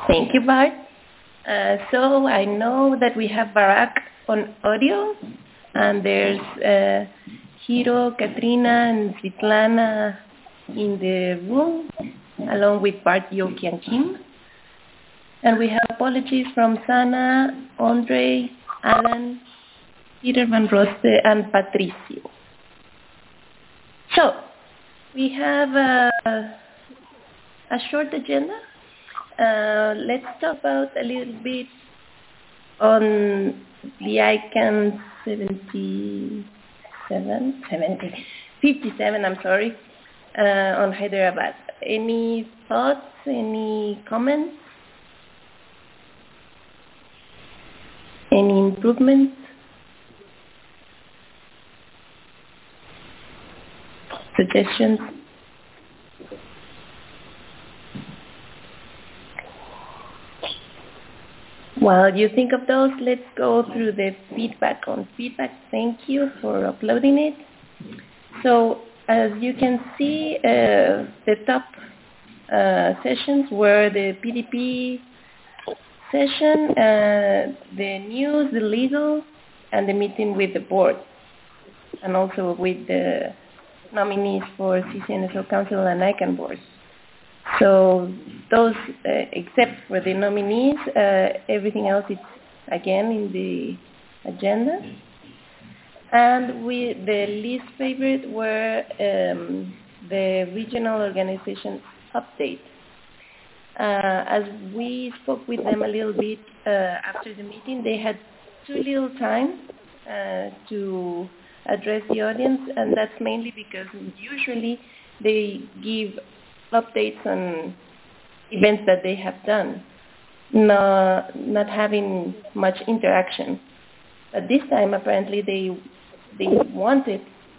Thank you, Bart. So I know that we have Barak on audio, and there's Hiro, Katrina, and Svetlana in the room, along with Bart, Yoki, and Kim. And we have apologies from Sana, Andre, Alan, Peter Van Roste, and Patricio. So we have a short agenda. Let's talk about a little bit on the ICANN 57, on Hyderabad. Any thoughts, any comments, any improvements? Suggestions? While you think of those, let's go through the feedback on feedback. Thank you for uploading it. So as you can see, the top sessions were the PDP session, the news, the legal, and the meeting with the board, and also with the nominees for CCNSO Council and ICANN boards. So those, except for the nominees, everything else is again in the agenda. And the least favorite were the regional organization update. As we spoke with them a little bit after the meeting, they had too little time to address the audience, and that's mainly because usually they give updates on events that they have done, not having much interaction. But this time, apparently, they wanted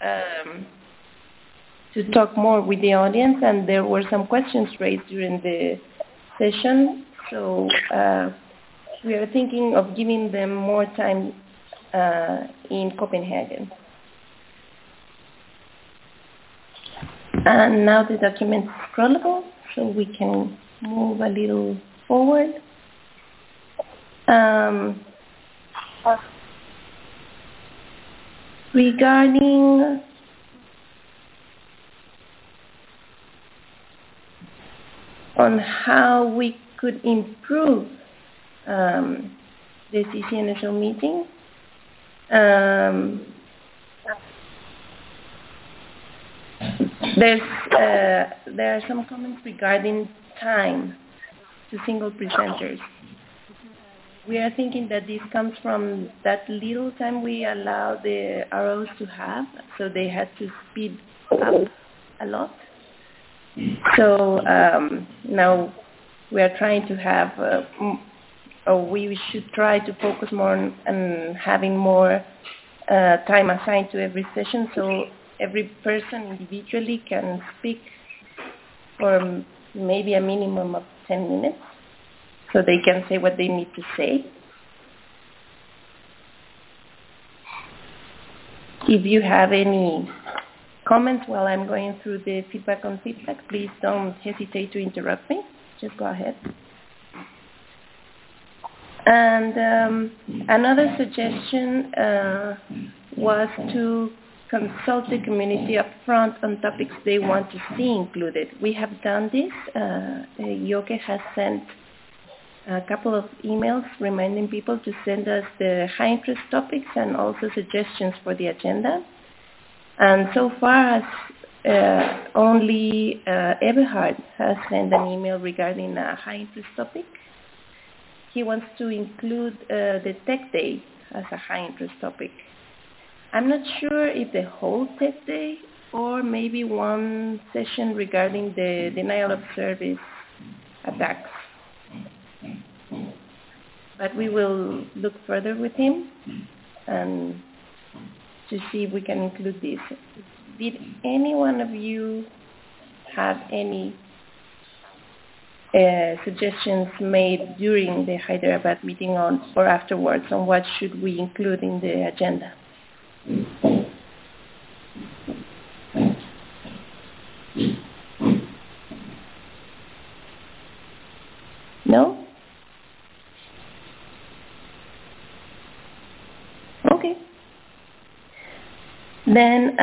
to talk more with the audience, and there were some questions raised during the session. So we are thinking of giving them more time in Copenhagen. And now the document is scrollable, so we can move a little forward. Regarding on how we could improve the CCNSO meeting, there are some comments regarding time to single presenters. We are thinking that this comes from that little time we allow the ROs to have, so they had to speed up a lot. So now we are trying to have, or we should try to focus more on having more time assigned to every session, so every person individually can speak for maybe a minimum of 10 minutes, so they can say what they need to say. If you have any comments while I'm going through the feedback on feedback, please don't hesitate to interrupt me. Just go ahead. And another suggestion was to consult the community up front on topics they want to see included. We have done this. Yoke has sent a couple of emails reminding people to send us the high interest topics and also suggestions for the agenda. And so far, only Eberhard has sent an email regarding a high interest topic. He wants to include the Tech Day as a high interest topic. I'm not sure if the whole Tech Day or maybe one session regarding the denial of service attacks. But we will look further with him and to see if we can include this. Did any one of you have any suggestions made during the Hyderabad meeting on or afterwards on what should we include in the agenda? No? Then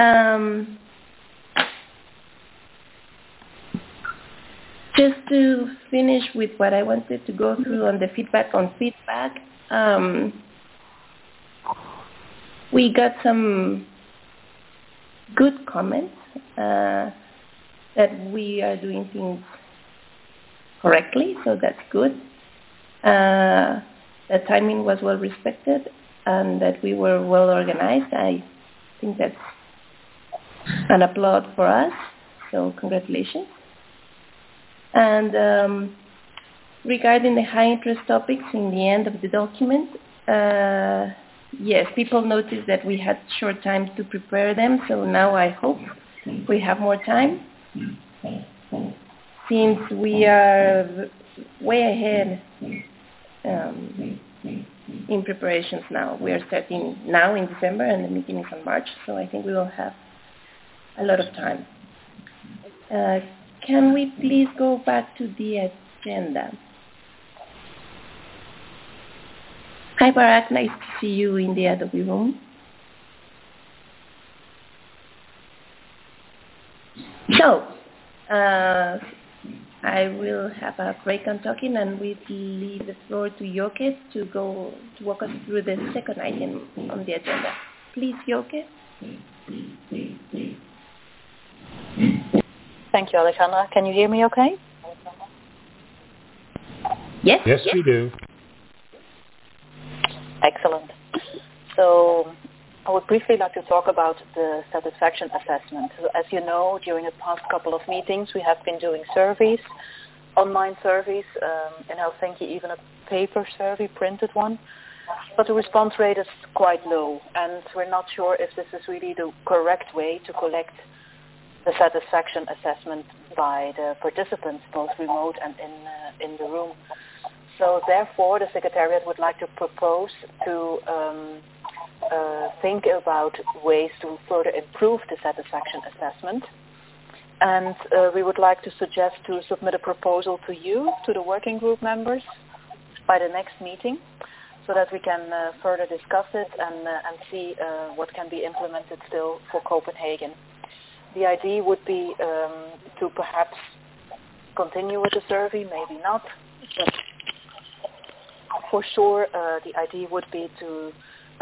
just to finish with what I wanted to go through on the feedback on feedback, we got some good comments that we are doing things correctly, so that's good. The timing was well respected and that we were well organized. I think that's an applaud for us, so congratulations. And regarding the high interest topics in the end of the document, yes, people noticed that we had short time to prepare them, so now I hope we have more time. Since we are way ahead in preparations now. We are starting now in December and the meeting is in March, so I think we will have a lot of time. Can we please go back to the agenda? Hi Barak, nice to see you in the Adobe room. So, I will have a break on talking and we leave the floor to Joke to walk us through the second item on the agenda. Please, Joke. Thank you, Alejandra. Can you hear me okay? Yes. Yes, we do. Excellent. So I would briefly like to talk about the satisfaction assessment. As you know, during the past couple of meetings, we have been doing surveys, online surveys, in Helsinki, even a paper survey, printed one. But the response rate is quite low, and we're not sure if this is really the correct way to collect the satisfaction assessment by the participants, both remote and in the room. So therefore, the Secretariat would like to propose to think about ways to further improve the satisfaction assessment. And we would like to suggest to submit a proposal to you, to the working group members, by the next meeting, so that we can further discuss it and see what can be implemented still for Copenhagen. The idea would be to perhaps continue with the survey, maybe not, but for sure the idea would be to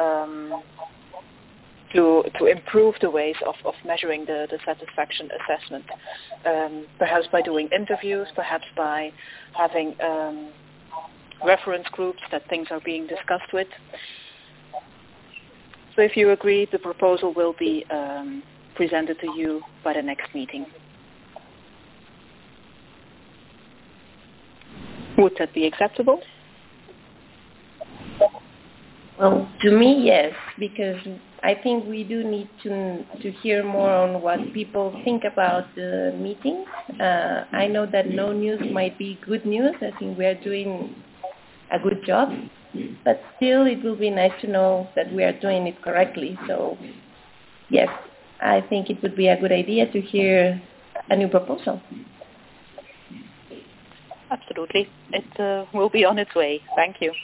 improve the ways of measuring the satisfaction assessment, perhaps by doing interviews, perhaps by having reference groups that things are being discussed with. So if you agree, the proposal will be presented to you by the next meeting. Would that be acceptable? Well, to me, yes, because I think we do need to hear more on what people think about the meetings. I know that no news might be good news. I think we are doing a good job, but still it will be nice to know that we are doing it correctly. So, yes, I think it would be a good idea to hear a new proposal. Absolutely. It will be on its way. Thank you.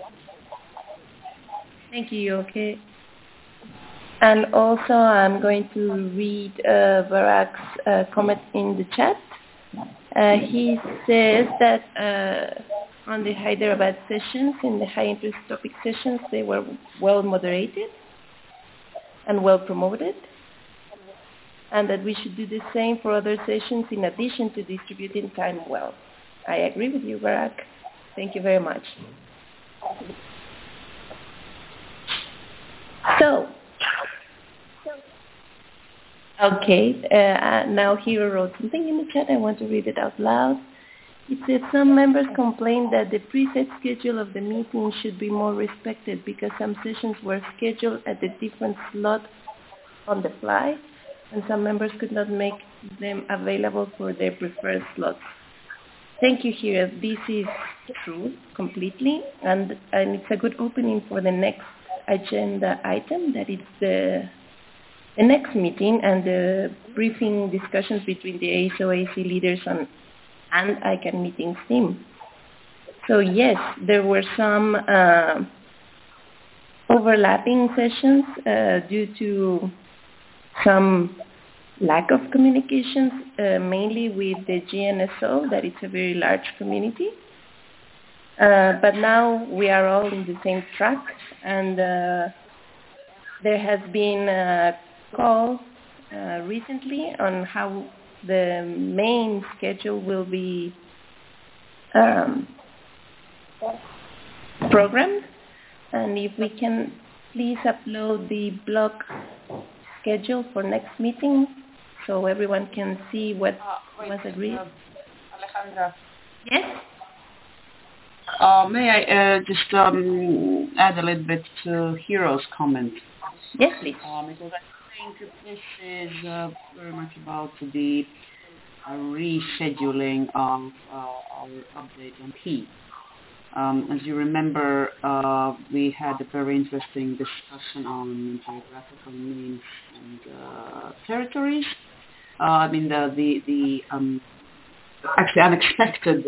Thank you, Joke. And also I'm going to read Barak's comment in the chat. He says that on the Hyderabad sessions, in the high interest topic sessions, they were well moderated and well promoted, and that we should do the same for other sessions in addition to distributing time well. I agree with you, Barak. Thank you very much. So, okay, now Hero wrote something in the chat. I want to read it out loud. It said some members complained that the preset schedule of the meeting should be more respected because some sessions were scheduled at a different slot on the fly, and some members could not make them available for their preferred slots. Thank you, Hero. This is true completely, and it's a good opening for the next agenda item, that is the next meeting and the briefing discussions between the ASO-AC leaders and ICANN meetings team. So yes, there were some overlapping sessions due to some lack of communications, mainly with the GNSO, that it's a very large community. But now we are all in the same track, and there has been a call recently on how the main schedule will be programmed, and if we can please upload the block schedule for next meeting so everyone can see what was agreed. Alejandra. Yes? May I just add a little bit to Hero's comment? Yes, please. Because I think this is very much about the rescheduling of our update on P. As you remember, we had a very interesting discussion on geographical names and territories. I mean, the actually unexpected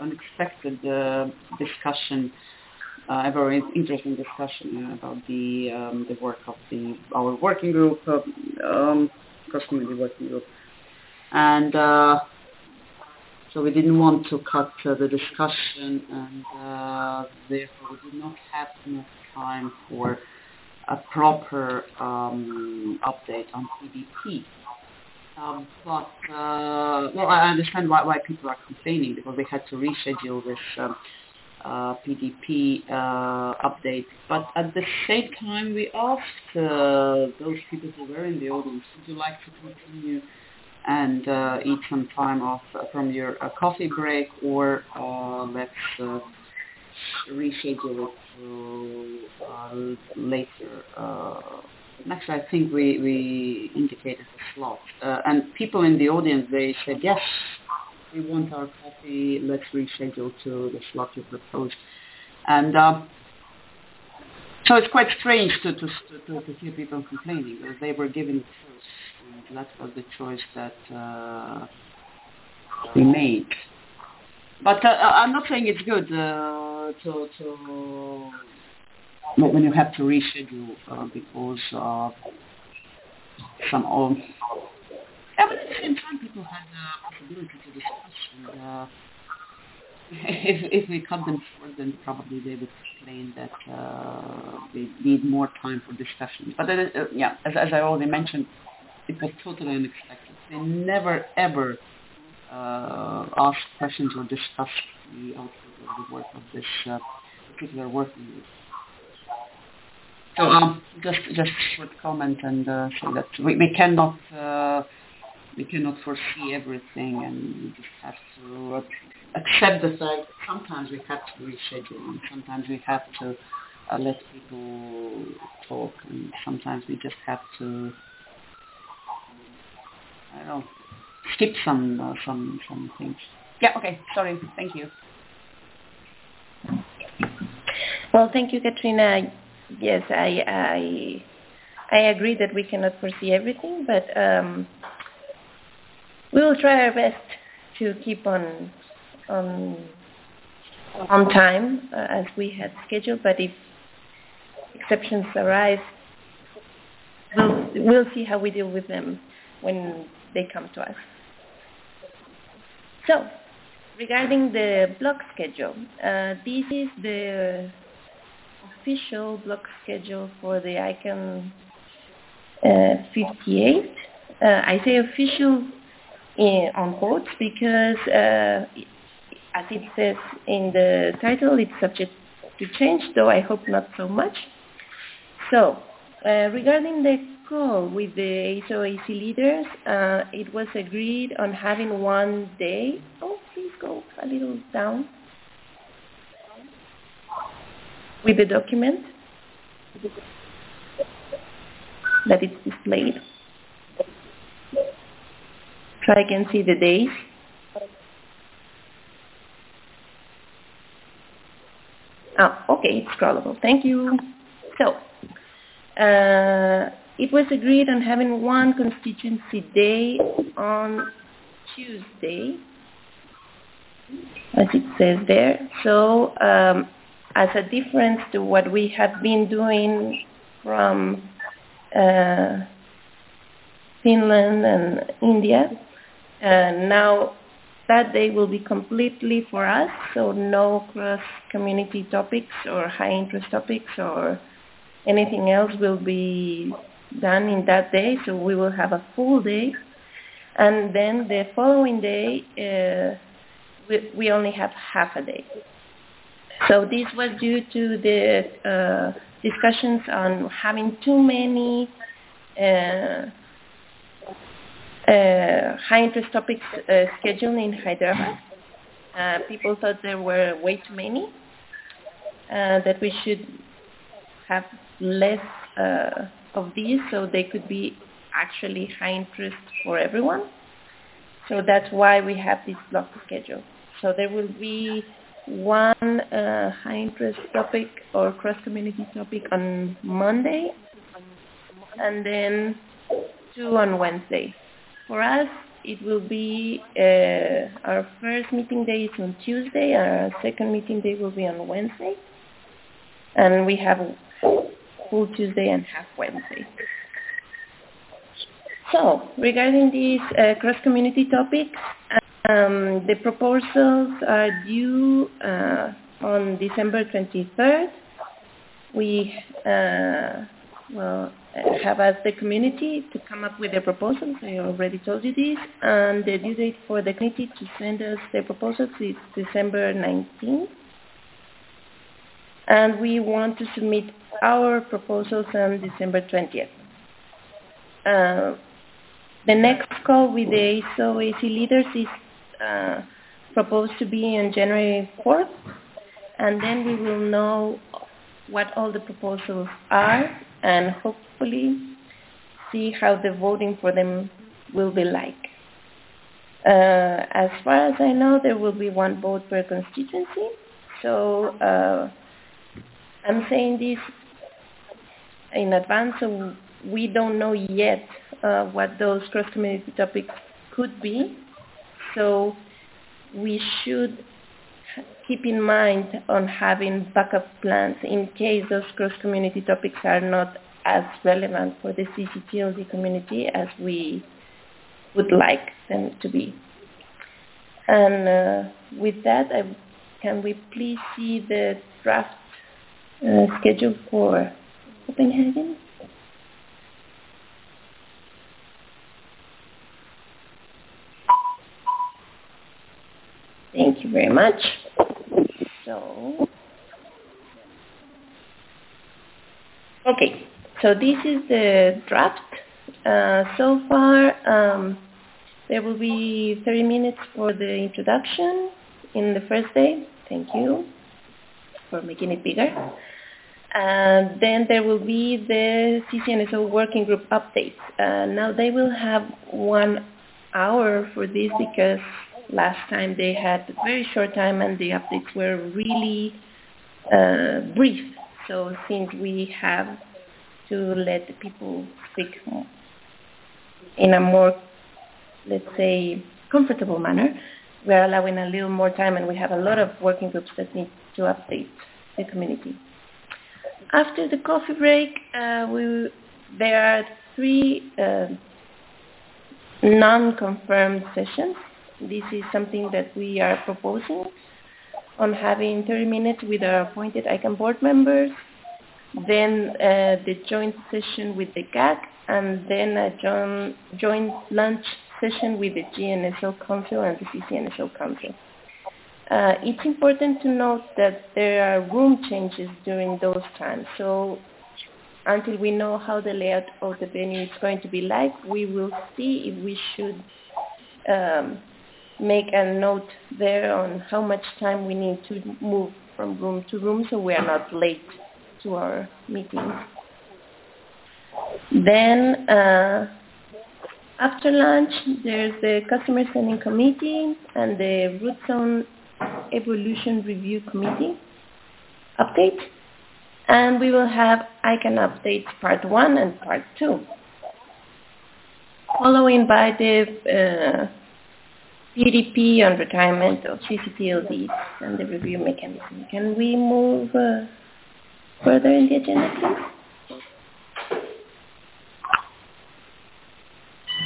discussion, a very interesting discussion about the work of our working group, cross-community working group, and so we didn't want to cut the discussion, and therefore we did not have enough time for a proper update on PDP. But I understand why people are complaining, because we had to reschedule this PDP update. But at the same time, we asked those people who were in the audience, would you like to continue and eat some time off from your coffee break, or let's reschedule it to later. Next, I think we indicated the slot. And people in the audience, they said, yes, we want our coffee, let's reschedule to the slot you proposed. And so it's quite strange to hear people complaining, because they were given a choice, and that was the choice that we made. But I'm not saying it's good when you have to reschedule because of some but at the same time, people had the possibility to discuss, and if we cut them short, then probably they would complain that they need more time for discussion. But as I already mentioned, it was totally unexpected. They never ever asked questions or discussed the output of the work of this particular working group. So just a short comment, and say that we cannot foresee everything, and we just have to accept the fact that sometimes we have to reschedule, and sometimes we have to let people talk, and sometimes we just have to, I don't know, skip some things. Yeah, okay, sorry, thank you. Well, thank you, Katrina. Yes, I agree that we cannot foresee everything, but we will try our best to keep on time as we had scheduled. But if exceptions arise, we'll see how we deal with them when they come to us. So, regarding the block schedule, this is the official block schedule for the ICANN 58. I say official on quotes because, as it says in the title, it's subject to change, though I hope not so much. So, regarding the call with the ASO/AC leaders, it was agreed on having one day. Oh, please go a little down with the document that it's displayed. So I can see the days. Oh, okay, it's scrollable. Thank you. So, it was agreed on having one constituency day on Tuesday, as it says there. So, as a difference to what we have been doing from Finland and India. Now that day will be completely for us, so no cross-community topics or high-interest topics or anything else will be done in that day, so we will have a full day. And then the following day, we only have half a day. So this was due to the discussions on having too many high-interest topics scheduled in Hyderabad. People thought there were way too many, that we should have less of these so they could be actually high interest for everyone. So that's why we have this block schedule. So there will be one high interest topic or cross-community topic on Monday, and then 2 on Wednesday. For us, it will be our first meeting day is on Tuesday, our second meeting day will be on Wednesday, and we have full Tuesday and half Wednesday. So, regarding these cross-community topics, the proposals are due on December 23rd. We have asked the community to come up with their proposals. I already told you this. And the due date for the committee to send us their proposals is December 19th. And we want to submit our proposals on December 20th. The next call with the ASO/AC leaders is proposed to be on January 4th, and then we will know what all the proposals are and hopefully see how the voting for them will be like. As far as I know, there will be one vote per constituency, so I'm saying this in advance, so we don't know yet what those cross-community topics could be. So we should keep in mind on having backup plans in case those cross-community topics are not as relevant for the CCTLD community as we would like them to be. And with that, can we please see the draft schedule for Copenhagen? Thank you very much. So, okay, so this is the draft. So far, there will be 30 minutes for the introduction in the first day. Thank you for making it bigger. And then there will be the CCNSO working group updates. Now they will have 1 hour for this because last time they had a very short time and the updates were really brief. So since we have to let the people speak in a more, let's say, comfortable manner, we are allowing a little more time, and we have a lot of working groups that need to update the community. After the coffee break, there are 3 non-confirmed sessions. This is something that we are proposing on having 30 minutes with our appointed ICANN board members, then the joint session with the GAC, and then a joint lunch session with the GNSO Council and the CCNSO Council. It's important to note that there are room changes during those times. So until we know how the layout of the venue is going to be like, we will see if we should make a note there on how much time we need to move from room to room so we are not late to our meetings. Then after lunch, there's the Customer Standing Committee and the Root Zone Evolution Review Committee update. And we will have ICANN updates part 1 and part 2. Following by the PDP on retirement of CCTLDs and the review mechanism. Can we move further in the agenda, please?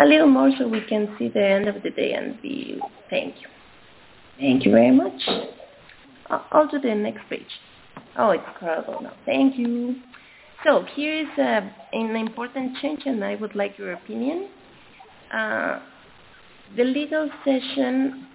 a little more so we can see the end of the day and be thank you. Thank you very much. I'll do the next page. Oh, it's horrible now. Thank you. So here is an important change, and I would like your opinion. The legal session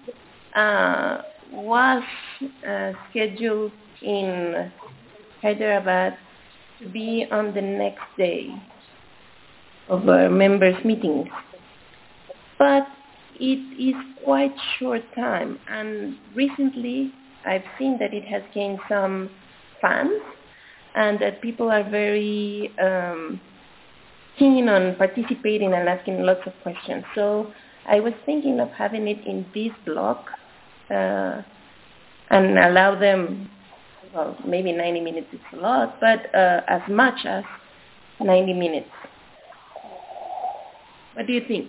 was scheduled in Hyderabad to be on the next day of our members' meetings. But it is quite short time, and recently I've seen that it has gained some fans and that people are very keen on participating and asking lots of questions. So I was thinking of having it in this block and allow them, well, maybe 90 minutes is a lot, but as much as 90 minutes. What do you think?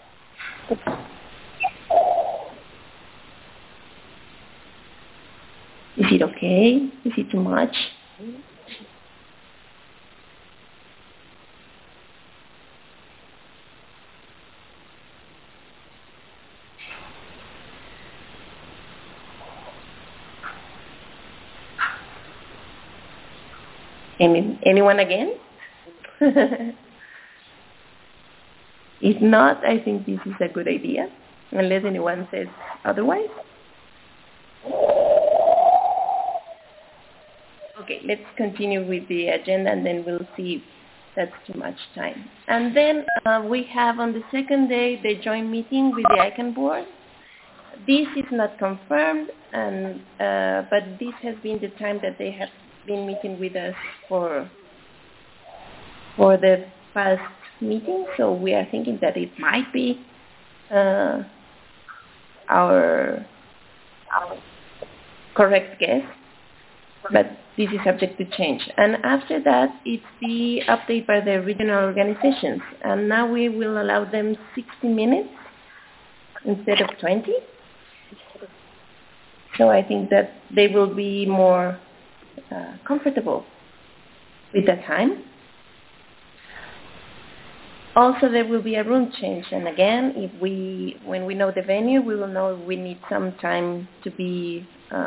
Is it okay? Is it too much? Anyone again? If not, I think this is a good idea, unless anyone says otherwise. Okay, let's continue with the agenda and then we'll see if that's too much time. And then we have on the second day the joint meeting with the ICANN board. This is not confirmed, and but this has been the time that they have been meeting with us for the past meeting. So we are thinking that it might be our correct guess, but this is subject to change. And after that, it's the update by the regional organizations. And now we will allow them 60 minutes instead of 20. So I think that they will be more comfortable with the time. Also, there will be a room change. And again, when we know the venue, we will know we need some time to be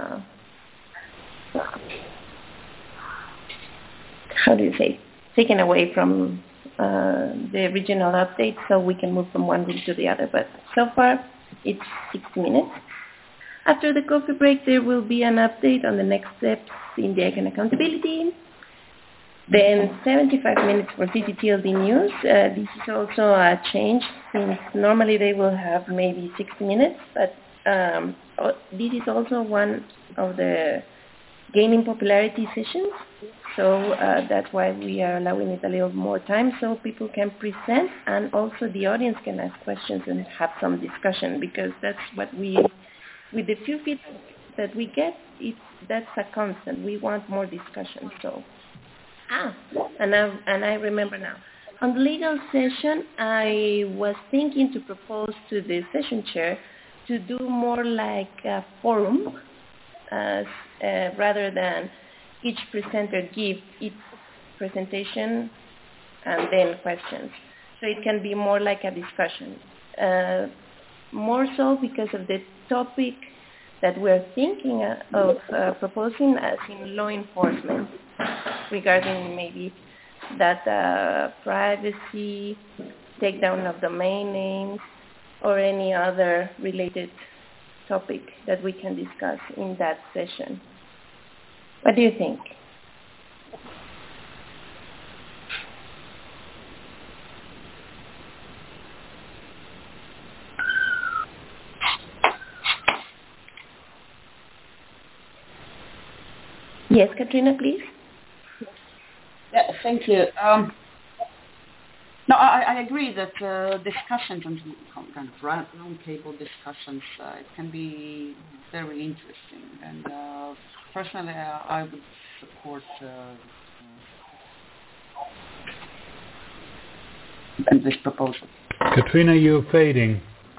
taken away from the regional update so we can move from one room to the other. But so far, it's 60 minutes. After the coffee break, there will be an update on the next steps in the ICANN accountability. Then 75 minutes for CCTLD news. This is also a change since normally they will have maybe 60 minutes, but this is also one of the gaining popularity sessions. So that's why we are allowing it a little more time so people can present and also the audience can ask questions and have some discussion, because that's what with the few feedback that we get, that's a constant. We want more discussion. So, and I remember now. On the legal session, I was thinking to propose to the session chair to do more like a forum, rather than each presenter give its presentation and then questions. So it can be more like a discussion. More so because of the topic that we're thinking of proposing as in law enforcement regarding maybe data privacy, takedown of domain names, or any other related topic that we can discuss in that session. What do you think? Yes, Katrina, please. Yeah, thank you. No, I agree that discussions and kind of roundtable discussions, it can be very interesting. And personally, I would support this proposal. Katrina, you're fading.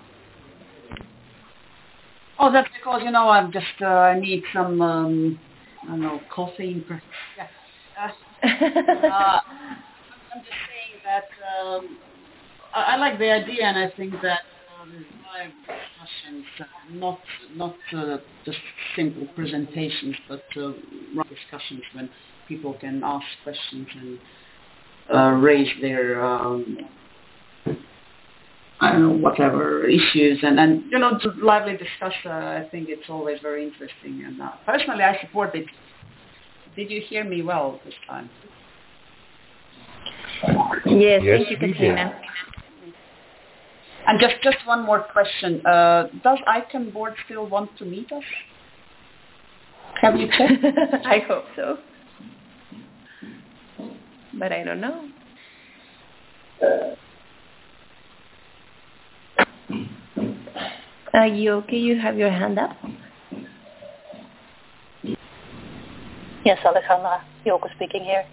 Oh, that's because, I'm just, I need some, I don't know, coffee. Yeah. I'm just saying that I like the idea, and I think that live discussions, not just simple presentations, but live discussions when people can ask questions and raise their I don't know, whatever issues, and to lively discuss. I think it's always very interesting, and personally, I support it. Did you hear me well this time? Yes, thank you, Katrina. And just one more question. Does ICANN board still want to meet us? Have you checked? I hope so. But I don't know. Are you okay? You have your hand up? Yes, Alejandra, Yoko speaking here.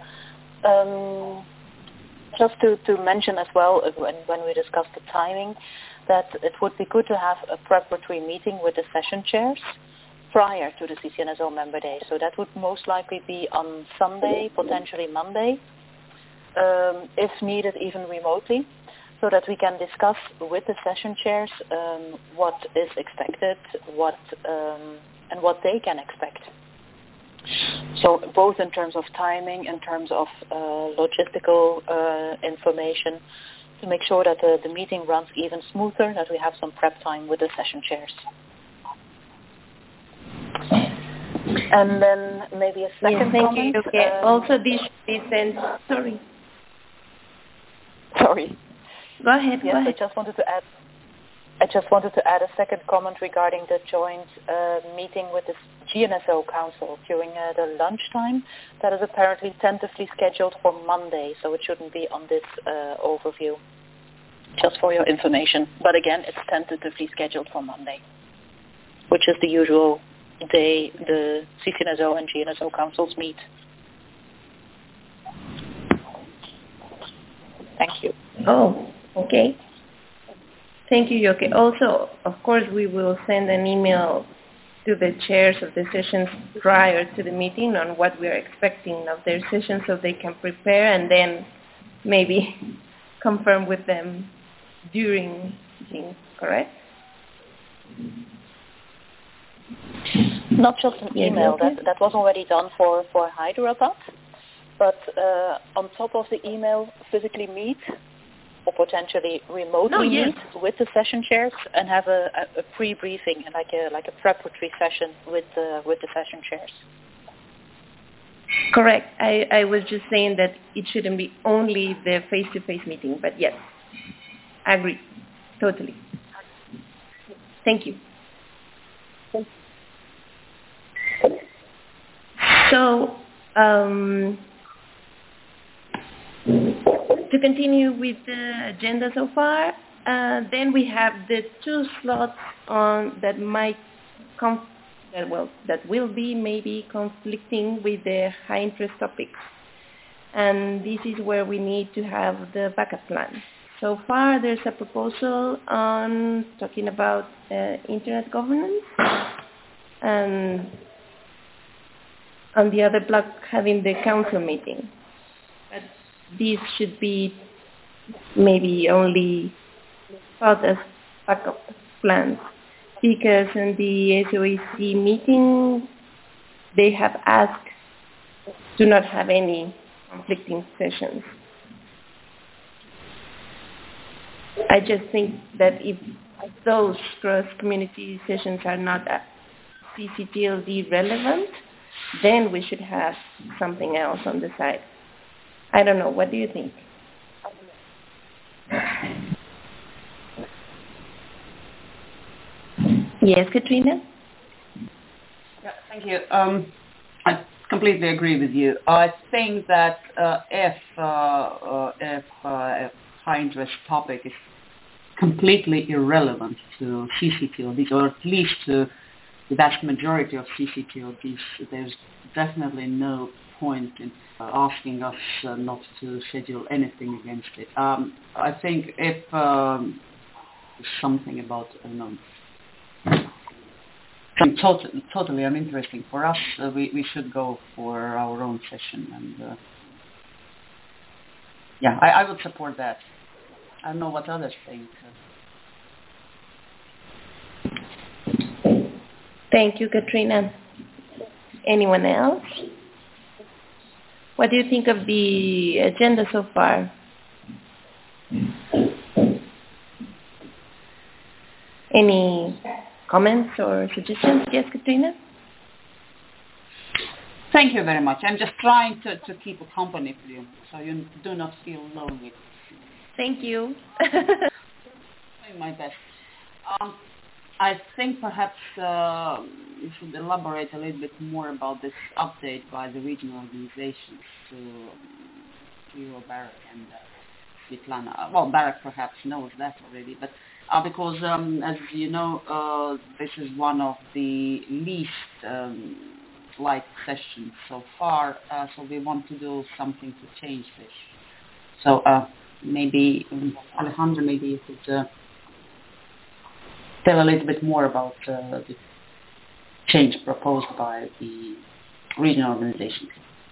Just to mention as well, when we discussed the timing, that it would be good to have a preparatory meeting with the session chairs prior to the CCNSO member day. So that would most likely be on Sunday, potentially Monday, if needed even remotely, so that we can discuss with the session chairs what is expected, and what they can expect. So both in terms of timing, in terms of logistical information, to make sure that the meeting runs even smoother, that we have some prep time with the session chairs. And then maybe a second comment. Okay. Also, this should be sent. Sorry. Go ahead. Yes, go ahead. I just wanted to add a second comment regarding the joint meeting with the GNSO Council during the lunchtime. That is apparently tentatively scheduled for Monday, so it shouldn't be on this overview. Just for your information. But again, it's tentatively scheduled for Monday, which is the usual day the CCNSO and GNSO Councils meet. Thank you. Oh, okay. Thank you, Yoke. Also, of course, we will send an email to the chairs of the sessions prior to the meeting on what we are expecting of their session so they can prepare and then maybe confirm with them during meeting, correct? Not just an email. That was already done for Hyderabad. But on top of the email, physically meet or potentially remotely meet with the session chairs and have a pre-briefing, like a preparatory session with the session chairs. Correct. I was just saying that it shouldn't be only the face-to-face meeting, but yes, I agree, totally. Thank you. So, to continue with the agenda so far, then we have the two slots on that might that will be maybe conflicting with the high interest topics, and this is where we need to have the backup plan. So far, there's a proposal on talking about internet governance, and on the other block having the council meeting. But these should be maybe only thought as backup plans, because in the SOEC meeting they have asked to not have any conflicting sessions. I just think that if those cross-community sessions are not CCTLD relevant, then we should have something else on the side. I don't know. What do you think? Yes, Katrina? Yeah, thank you. I completely agree with you. I think that if high interest topic is completely irrelevant to CCTLDs, or at least to the vast majority of CCTLDs, there's definitely no point in asking us not to schedule anything against it. I think if something about, something totally uninteresting for us, we should go for our own session. And I would support that. I don't know what others think. Thank you, Katrina. Anyone else? What do you think of the agenda so far? Any comments or suggestions? Yes, Katrina? Thank you very much. I'm just trying to keep a company for you, so you do not feel lonely. Thank you. Doing my best. I think perhaps you should elaborate a little bit more about this update by the regional organizations to you, Barak, and Svetlana. Well, Barak perhaps knows that already, but because, as you know, this is one of the least liked sessions so far, so we want to do something to change this. So maybe, Alejandro, maybe you could tell a little bit more about the change proposed by the regional organization.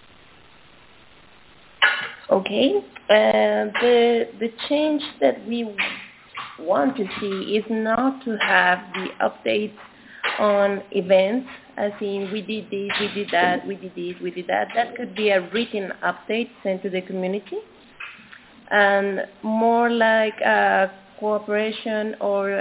Okay. The change that we want to see is not to have the updates on events, as in we did this, we did that, we did this, we did that. That could be a written update sent to the community, and more like a cooperation or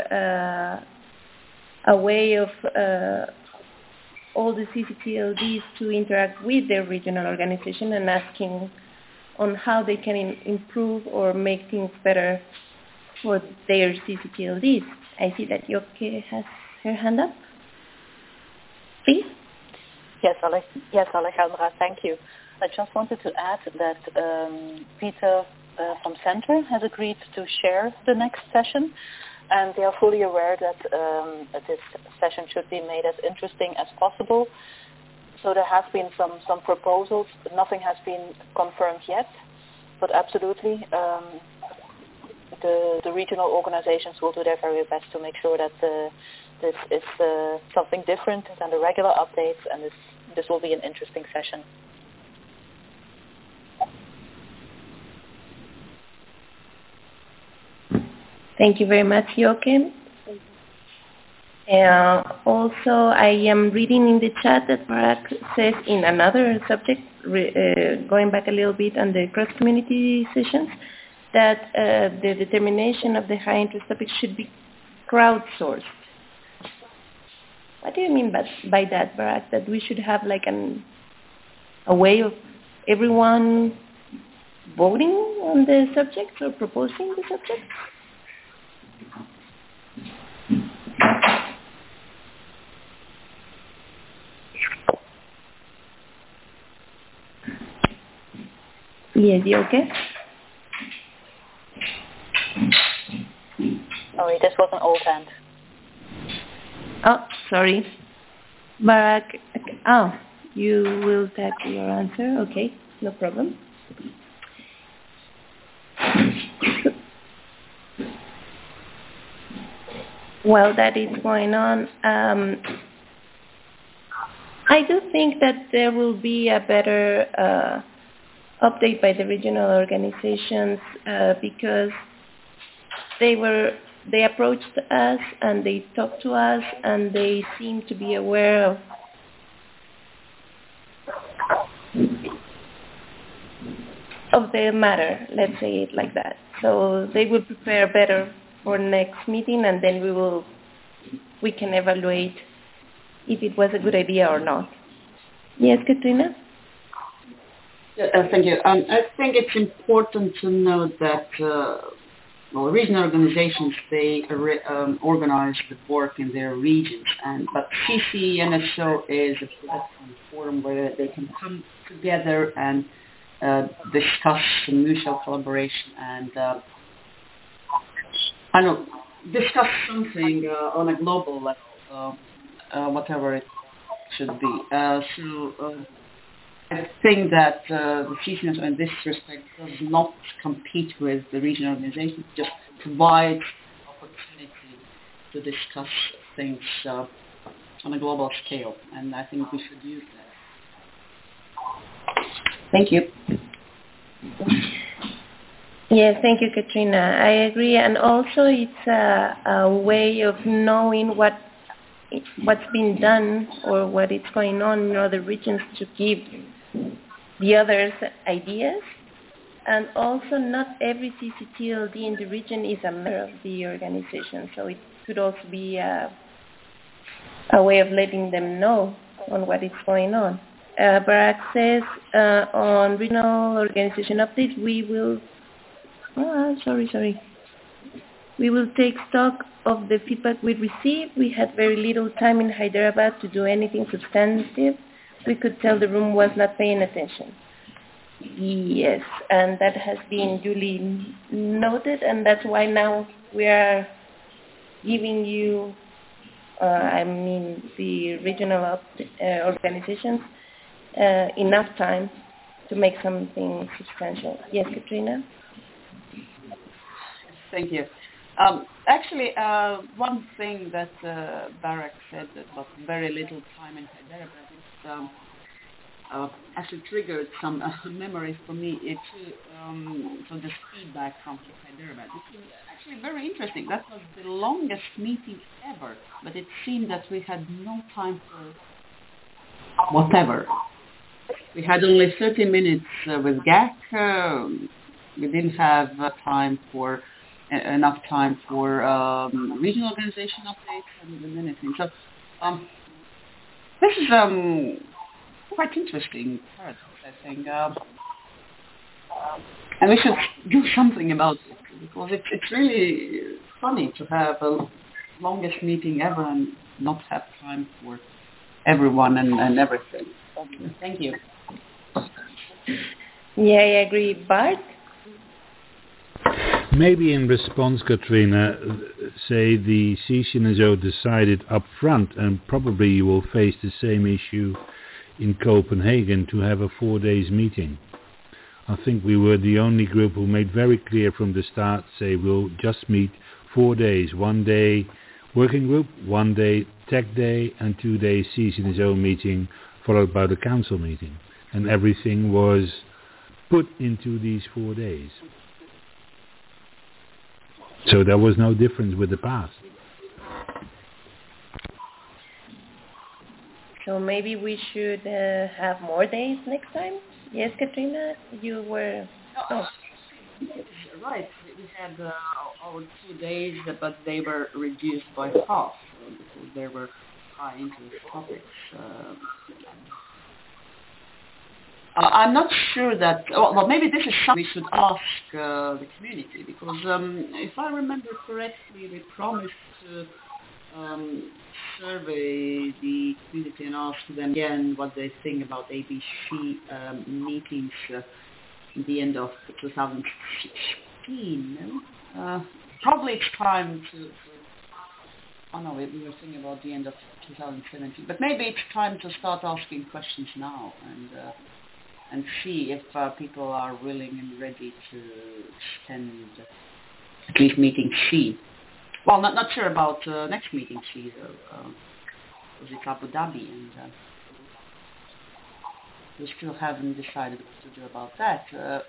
a way of all the CCTLDs to interact with their regional organization and asking on how they can improve or make things better for their CCTLDs. I see that Yoke has her hand up. Please? Yes, Alejandra, thank you. I just wanted to add that Peter from Center has agreed to share the next session, and they are fully aware that this session should be made as interesting as possible. So there has been some proposals, but nothing has been confirmed yet. But absolutely, the regional organizations will do their very best to make sure that this is something different than the regular updates, and this will be an interesting session. Thank you very much, Joachim. Also, I am reading in the chat that Barak says in another subject, going back a little bit on the cross-community sessions, that the determination of the high-interest topics should be crowdsourced. What do you mean by that, Barak? That we should have like a way of everyone voting on the subjects or proposing the subjects? Yes, you okay? Sorry, this was an old hand. Oh, sorry. Barak, oh, you will type your answer. Okay, no problem. While that is going on, I do think that there will be a better update by the regional organizations because they approached us and they talked to us and they seem to be aware of the matter, let's say it like that. So they will prepare better for next meeting, and then we can evaluate if it was a good idea or not. Yes, Katrina? Thank you. I think it's important to note that regional organizations, they organize the work in their regions, but CCNSO is a platform forum where they can come together and discuss mutual collaboration and discuss something on a global level, whatever it should be. I think that the CCNSO in this respect does not compete with the regional organizations, just provides opportunity to discuss things on a global scale, and I think we should use that. Thank you. Yes, thank you, Katrina. I agree, and also it's a way of knowing what's been done or what is going on in other regions to give the others ideas. And also, not every CCTLD in the region is a member of the organization, so it could also be a way of letting them know on what is going on. Barak says on regional organization updates, we will we will take stock of the feedback we received. We had very little time in Hyderabad to do anything substantive. We could tell the room was not paying attention. Yes, and that has been duly noted, and that's why now we are giving you, the regional organizations, enough time to make something substantial. Yes, Katrina? Thank you. Actually, one thing that Barak said about very little time in Hyderabad is actually triggered some memories for me too, from this feedback from Hyderabad. It was actually very interesting. That was the longest meeting ever, but it seemed that we had no time for whatever. We had only 30 minutes with GAC. We didn't have enough time for regional organization updates and anything. So this is quite interesting paradox, I think. And we should do something about it, because it's really funny to have a longest meeting ever and not have time for everyone and everything. Thank you. Yeah, I agree. Bart? Maybe in response, Katrina, say the CCNSO decided up front, and probably you will face the same issue in Copenhagen, to have a 4 days meeting. I think we were the only group who made very clear from the start, say we'll just meet 4 days, 1 day working group, 1 day tech day, and 2 days CCNSO meeting, followed by the council meeting. And everything was put into these 4 days. So there was no difference with the past. So maybe we should have more days next time? Yes, Katrina? You were... Oh. Right. We had our 2 days, but they were reduced by half because there were high interest topics. I'm not sure that... Well, maybe this is something we should ask the community, because if I remember correctly, we promised to survey the community and ask them again what they think about ABC meetings at the end of 2016. Probably it's time to oh no, we were thinking about the end of 2017, but maybe it's time to start asking questions now and see if people are willing and ready to attend at least meeting C. Well, not sure about next meeting C though. Was it Abu Dhabi, and we still haven't decided what to do about that.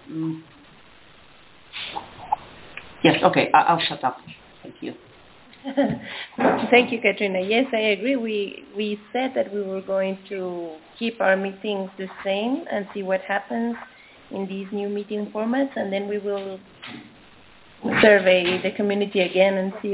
Yes, okay, I'll shut up. Thank you. Thank you, Katrina. Yes, I agree. We said that we were going to keep our meetings the same and see what happens in these new meeting formats, and then we will survey the community again and see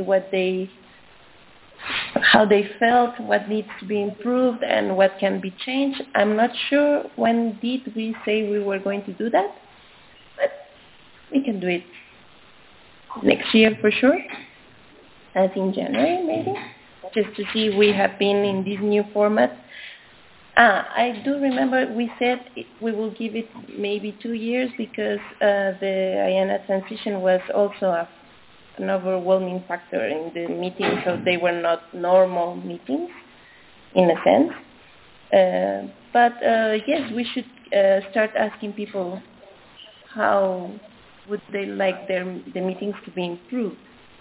how they felt, what needs to be improved, and what can be changed. I'm not sure when did we say we were going to do that, but we can do it next year for sure, as in January maybe, just to see we have been in this new format. I do remember we said we will give it maybe 2 years because the IANA transition was also an overwhelming factor in the meeting, so they were not normal meetings in a sense. But yes, we should start asking people how would they like the meetings to be improved.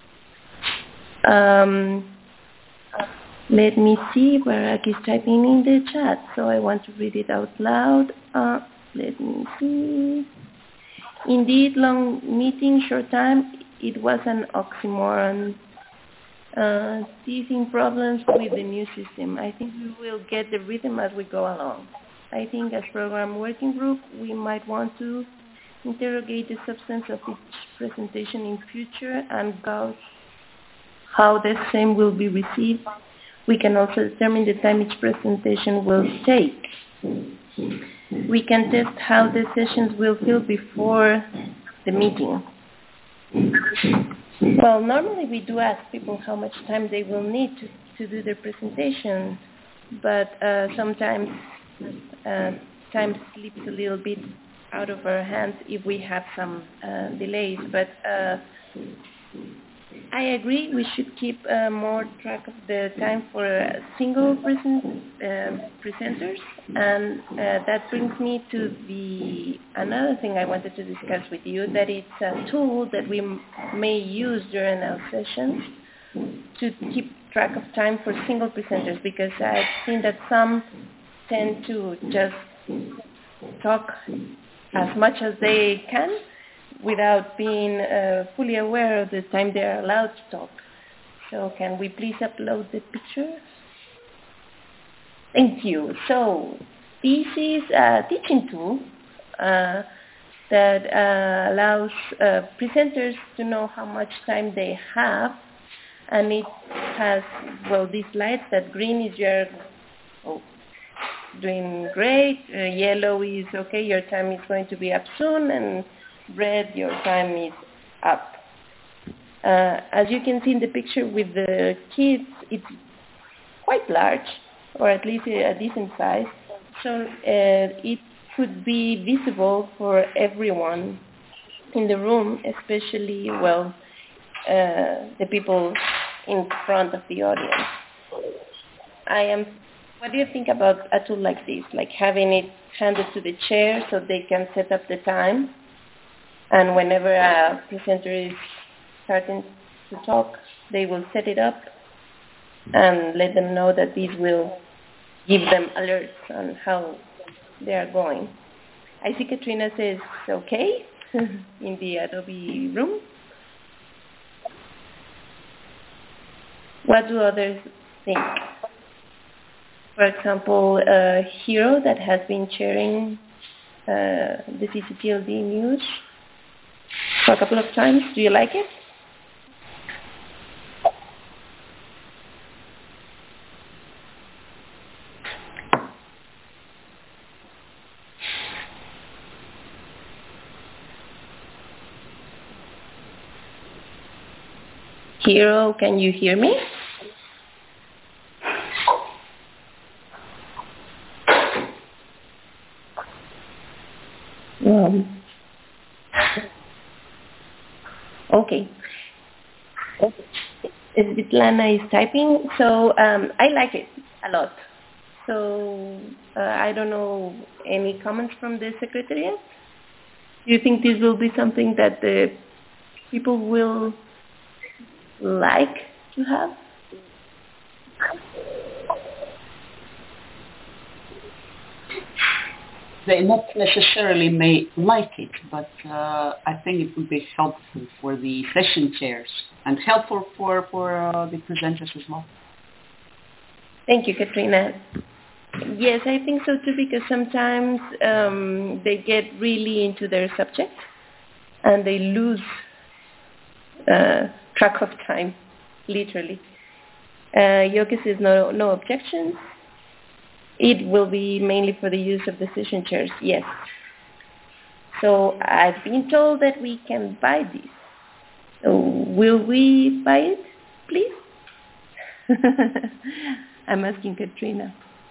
Let me see, Barak is typing in the chat, so I want to read it out loud. Let me see. Indeed, long meeting, short time, it was an oxymoron. Teething problems with the new system. I think we will get the rhythm as we go along. I think as program working group, we might want to interrogate the substance of each presentation in future and gauge how the same will be received. We can also determine the time each presentation will take. We can test how the sessions will feel before the meeting. Well, normally we do ask people how much time they will need to do their presentation, but sometimes time slips a little bit out of our hands if we have some delays. But I agree we should keep more track of the time for single presenters, and that brings me to another thing I wanted to discuss with you, that it's a tool that we may use during our sessions to keep track of time for single presenters, because I've seen that some tend to just talk as much as they can without being fully aware of the time they are allowed to talk. So can we please upload the picture? Thank you. So this is a teaching tool that allows presenters to know how much time they have, and it has, well, these lights. That green is your doing great, yellow is okay, your time is going to be up soon, and red, your time is up. As you can see in the picture with the kids, it's quite large, or at least a decent size, so it could be visible for everyone in the room, especially, well, the people in front of the audience. What do you think about a tool like this, like having it handed to the chair so they can set up the time? And whenever a presenter is starting to talk, they will set it up and let them know that this will give them alerts on how they are going. I see Katrina says okay in the Adobe room. What do others think? For example, Hero, that has been chairing the CCTLD news for a couple of times. Do you like it? Hero, can you hear me? Okay. Svetlana is typing, so I like it a lot. So I don't know, any comments from the Secretariat? Do you think this will be something that the people will like to have? They not necessarily may like it, but I think it would be helpful for the session chairs and helpful for the presenters as well. Thank you, Katrina. Yes, I think so too, because sometimes they get really into their subject and they lose track of time, literally. Yogi says no objections. It will be mainly for the use of the session chairs, yes. So I've been told that we can buy these. So will we buy it, please? I'm asking Katrina.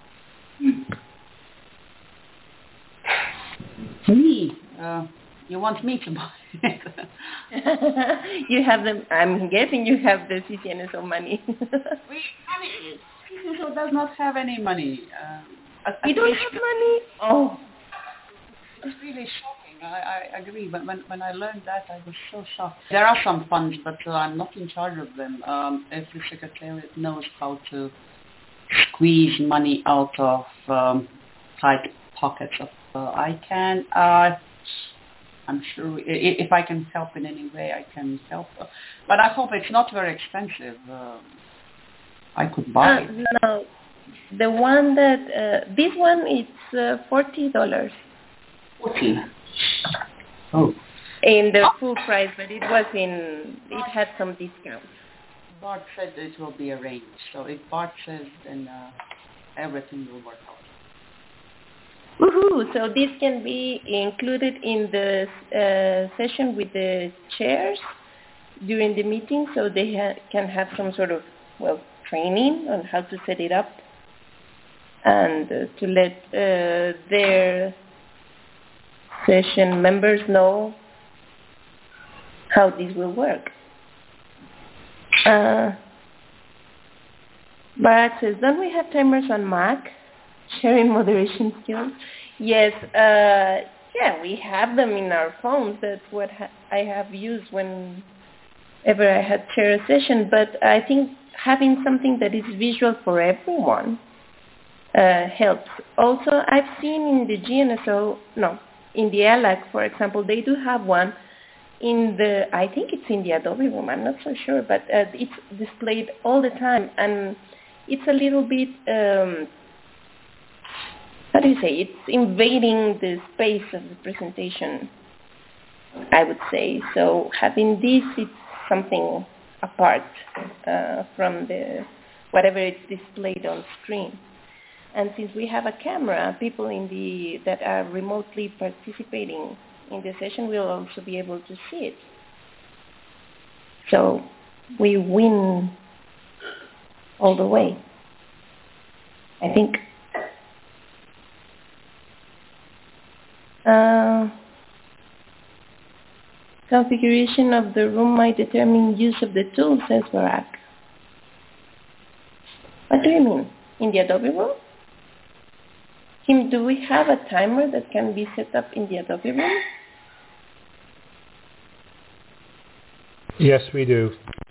Me? You want me to buy it? You have them. I'm guessing you have the CCNSO money. CCNSO does not have any money. You don't have money? Oh. It's really shocking. I agree. But when I learned that, I was so shocked. There are some funds, but I'm not in charge of them. If the Secretariat knows how to squeeze money out of tight pockets of, I can I'm sure if I can help in any way, I can help. But I hope it's not very expensive. I could buy it. No, the one that this one it's $40. 40. Oh. In the full price, but it had some discounts. Bart said it will be arranged. So if Bart says, then everything will work out. Woohoo! So this can be included in the session with the chairs during the meeting, so they can have some sort of, training on how to set it up and to let their session members know how this will work. Bart says, don't we have timers on Mac? Sharing moderation skills? Yes, we have them in our phones. That's what I have used whenever I had chair a session. But I think having something that is visual for everyone helps. Also, I've seen in the in the ELAC, for example, they do have one I think it's in the Adobe room, I'm not so sure, but it's displayed all the time, and it's a little bit, it's invading the space of the presentation, I would say. So having this, it's something apart from whatever it's displayed on screen. And since we have a camera, people that are remotely participating in the session will also be able to see it. So we win all the way, I think. Configuration of the room might determine use of the tool, says Barak. What do you mean? In the Adobe room? Kim, do we have a timer that can be set up in the Adobe room? Yes, we do.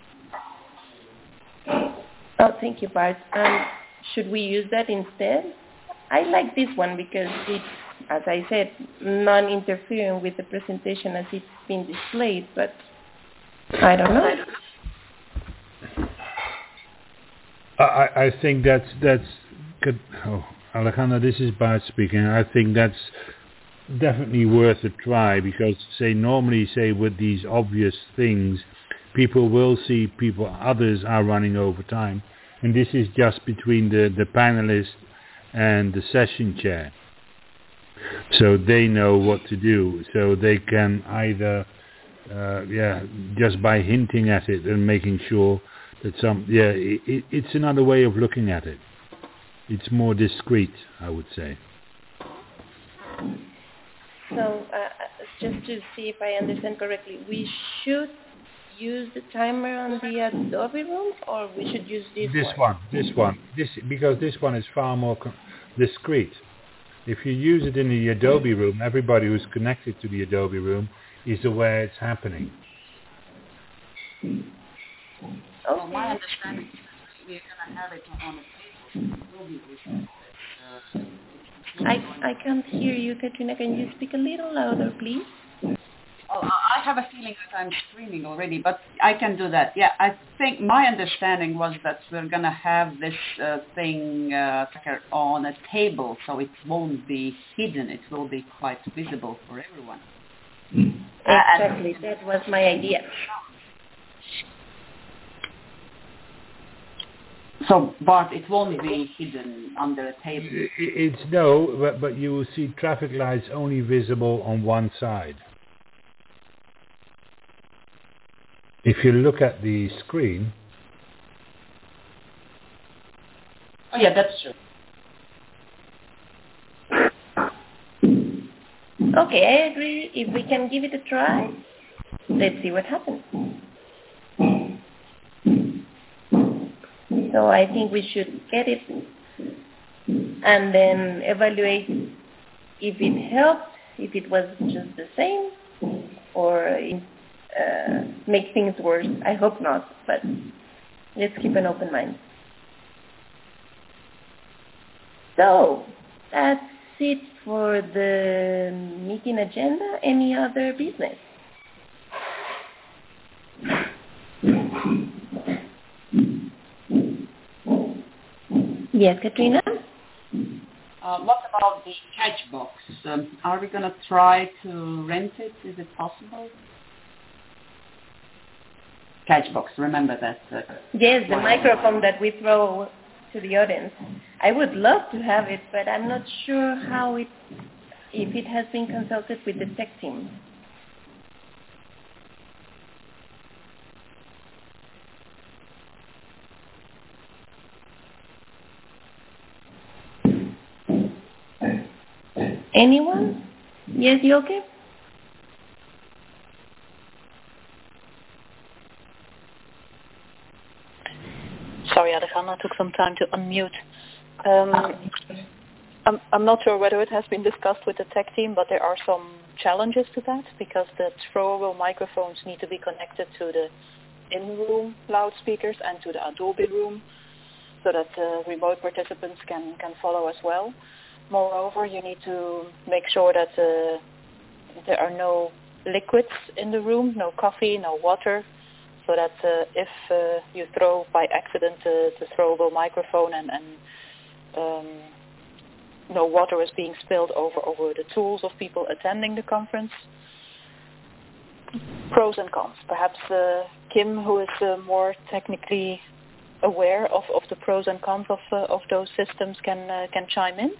Oh, thank you, Bart. Should we use that instead? I like this one because it's, as I said, non-interfering with the presentation as it's been displayed, but I don't know. I think that's good. Oh, Alejandra, this is Bart speaking. I think that's definitely worth a try because, normally with these obvious things, people will see others are running over time, and this is just between the panelist and the session chair. So they know what to do. So they can either, just by hinting at it and making sure that it's another way of looking at it. It's more discreet, I would say. So just to see if I understand correctly, we should use the timer on the Adobe room, or we should use this one? Because this one is far more discreet. If you use it in the Adobe room, everybody who's connected to the Adobe room is aware it's happening. Okay. Well, my understanding is we're going to have it on a table. It will be I can't hear you, Katrina. Can you speak a little louder, please? Oh, I have a feeling that I'm screaming already, but I can do that. Yeah, I think my understanding was that we're going to have this thing on a table, so it won't be hidden. It will be quite visible for everyone. Exactly, that was my idea. So, Bart, it won't be hidden under a table? But you will see traffic lights only visible on one side. If you look at the screen... Oh yeah, that's true. Okay, I agree. If we can give it a try, let's see what happens. So I think we should get it and then evaluate if it helped, if it was just the same, or make things worse. I hope not, but let's keep an open mind. So that's it for the meeting agenda. Any other business? Yes, Katrina? What about the catch box? Are we going to try to rent it? Is it possible? Catch box, remember that. Yes, the microphone that we throw to the audience. I would love to have it, but I'm not sure if it has been consulted with the tech team. Anyone? Yes, you okay? Sorry, Alejandra, took some time to unmute. I'm not sure whether it has been discussed with the tech team, but there are some challenges to that because the throwable microphones need to be connected to the in-room loudspeakers and to the Adobe room so that remote participants can follow as well. Moreover, you need to make sure that there are no liquids in the room, no coffee, no water, so that if you throw by accident the throwable microphone and no water is being spilled over the tools of people attending the conference. Pros and cons. Perhaps Kim, who is more technically aware of the pros and cons of those systems, can chime in.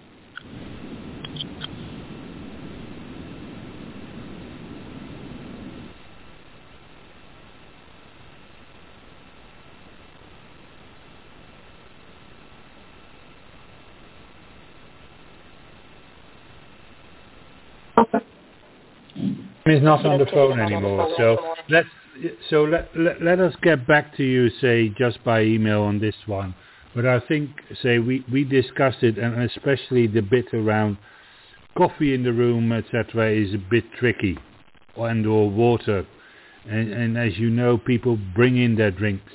Is not on the phone anymore, so let us get back to you, say, just by email on this one. But I think, say, we discussed it, and especially the bit around coffee in the room, etc., is a bit tricky, and or water, and as you know, people bring in their drinks.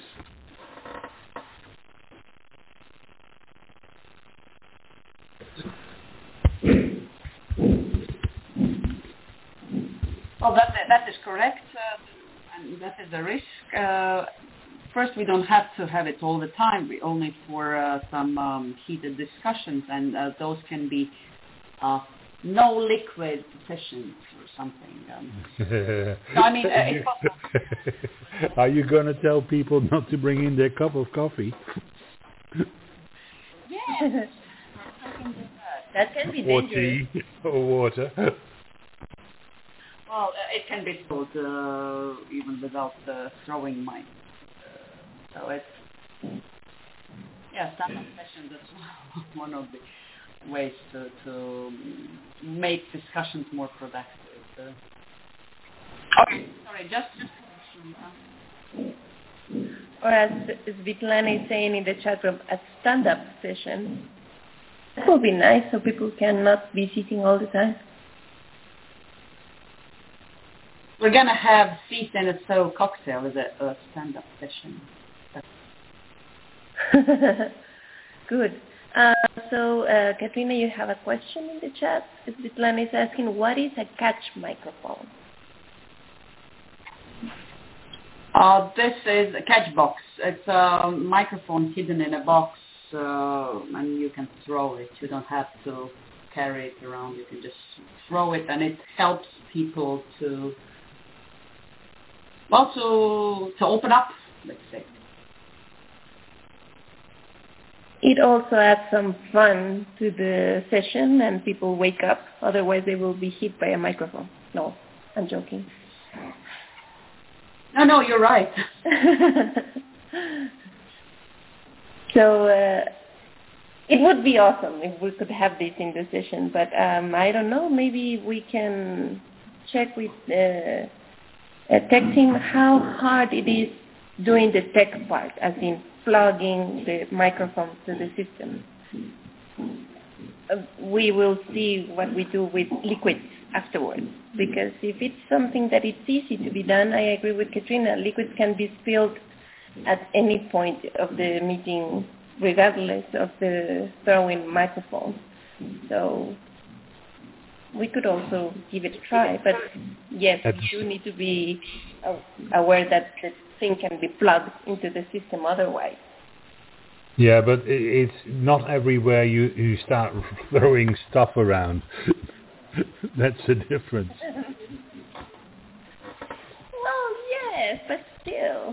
Well, that is correct, and that is a risk. First, we don't have to have it all the time. We only for some heated discussions, and those can be no liquid sessions or something. So, I mean, it's possible. Are you going to tell people not to bring in their cup of coffee? Yes. That can be or dangerous. tea or water. Well, it can be sold even without throwing mic. So it's, stand-up sessions is one of the ways to make discussions more productive. Okay, sorry, just Or as Svetlana is saying in the chat room, a stand-up session. That would be nice so people cannot be sitting all the time. We're going to have Feast and a Soul cocktail as a stand-up session. Good. So, Katrina, you have a question in the chat. Svetlana is asking, what is a catch microphone? This is a catch box. It's a microphone hidden in a box, and you can throw it. You don't have to carry it around. You can just throw it, and it helps people to open up, let's say. It also adds some fun to the session and people wake up. Otherwise, they will be hit by a microphone. No, I'm joking. No, you're right. So it would be awesome if we could have this in the session. But I don't know. Maybe we can check with a tech team how hard it is doing the tech part, as in plugging the microphone to the system. We will see what we do with liquids afterwards, because if it's something that it's easy to be done, I agree with Katrina, liquids can be spilled at any point of the meeting, regardless of the throwing microphone. So we could also give it a try, but yes, we do need to be aware that the thing can be plugged into the system otherwise. Yeah, but it's not everywhere you start throwing stuff around. That's the difference. Well, yes, but still.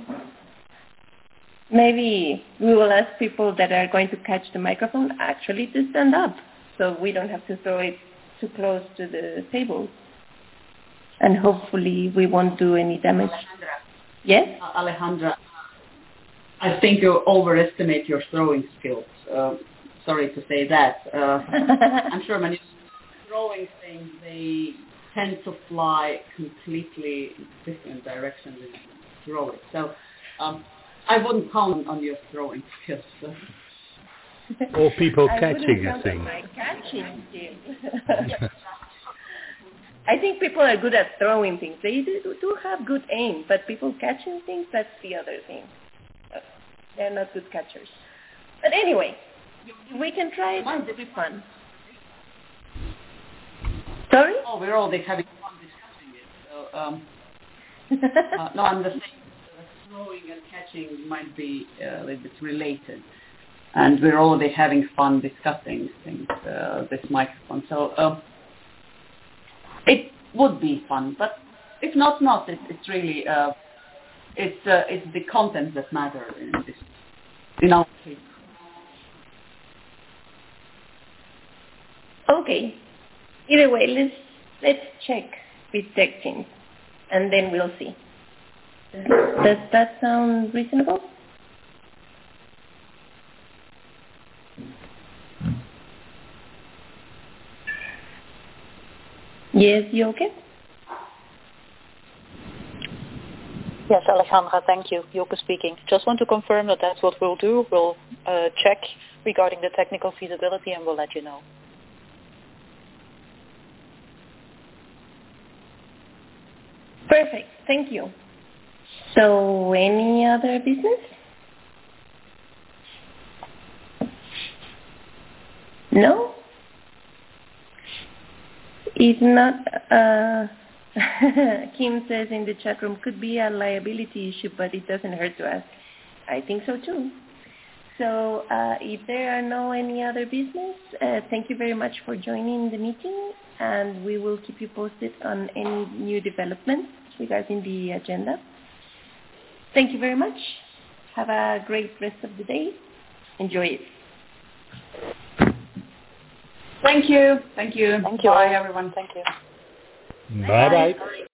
Maybe we will ask people that are going to catch the microphone actually to stand up, so we don't have to throw it too close to the table. And hopefully we won't do any damage. Alejandra. Yes? Alejandra, I think you overestimate your throwing skills. Sorry to say that. I'm sure when you're throwing things, they tend to fly completely different directions when you throw it. So I wouldn't count on your throwing skills. Or people I catching wouldn't a thing. count on my catching skills. I think people are good at throwing things. They do have good aim, but people catching things, that's the other thing. They're not good catchers. But anyway, we can try it. It will be fun. Sorry? Oh, we're all having fun discussing it. So, no, I'm just saying throwing and catching might be a little bit related. And we're already having fun discussing things, this microphone. So it would be fun, but if not, it's really it's the content that matters in our case. Okay. Either way, let's check with tech teams, and then we'll see. Does that sound reasonable? Yes, you okay? Yes, Alejandra, thank you. Joke speaking. Just want to confirm that that's what we'll do. We'll check regarding the technical feasibility and we'll let you know. Perfect. Thank you. So, any other business? No? If not, Kim says in the chat room, could be a liability issue, but it doesn't hurt to ask. I think so too. So if there are no any other business, thank you very much for joining the meeting, and we will keep you posted on any new developments regarding the agenda. Thank you very much. Have a great rest of the day. Enjoy it. Thank you. Thank you. Thank you. Bye, everyone. Thank you. Bye-bye.